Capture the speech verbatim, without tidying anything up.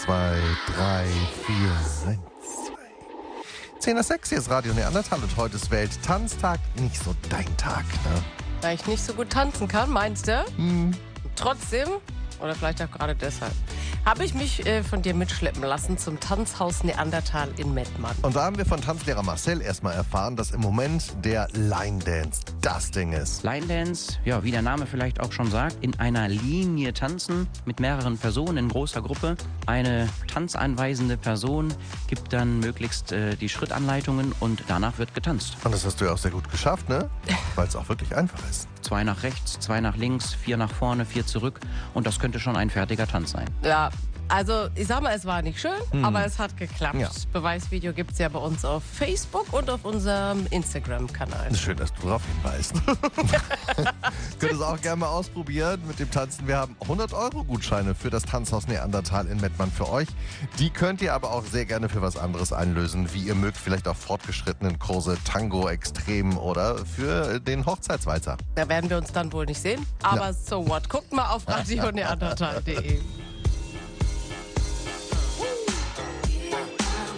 zwei, drei, vier, eins, zwei. zehn nach sechs, hier ist Radio Neandertal und heute ist Welttanztag. Nicht so dein Tag, ne? Da ich nicht so gut tanzen kann, meinst du? Hm. Trotzdem, oder vielleicht auch gerade deshalb, habe ich mich äh, von dir mitschleppen lassen zum Tanzhaus Neandertal in Mettmann. Und da haben wir von Tanzlehrer Marcel erstmal erfahren, dass im Moment der Line Dance das Ding ist. Line Dance, ja, wie der Name vielleicht auch schon sagt, in einer Linie tanzen mit mehreren Personen in großer Gruppe. Eine tanzanweisende Person gibt dann möglichst äh, die Schrittanleitungen und danach wird getanzt. Und das hast du ja auch sehr gut geschafft, ne? Weil es auch wirklich einfach ist. Zwei nach rechts, zwei nach links, vier nach vorne, vier zurück und das könnte schon ein fertiger Tanz sein. Ja, also ich sag mal, es war nicht schön, hm. aber es hat geklappt. Ja. Beweisvideo gibt es ja bei uns auf Facebook und auf unserem Instagram-Kanal. Schön, dass du darauf hinweist. Könnt es auch gerne mal ausprobieren mit dem Tanzen. Wir haben hundert Euro Gutscheine für das Tanzhaus Neandertal in Mettmann für euch. Die könnt ihr aber auch sehr gerne für was anderes einlösen, wie ihr mögt. Vielleicht auch fortgeschrittenen Kurse, Tango Extrem oder für den Hochzeitswalzer. Da werden wir uns dann wohl nicht sehen, aber Ja. so what. Guckt mal auf radio neandertal punkt de.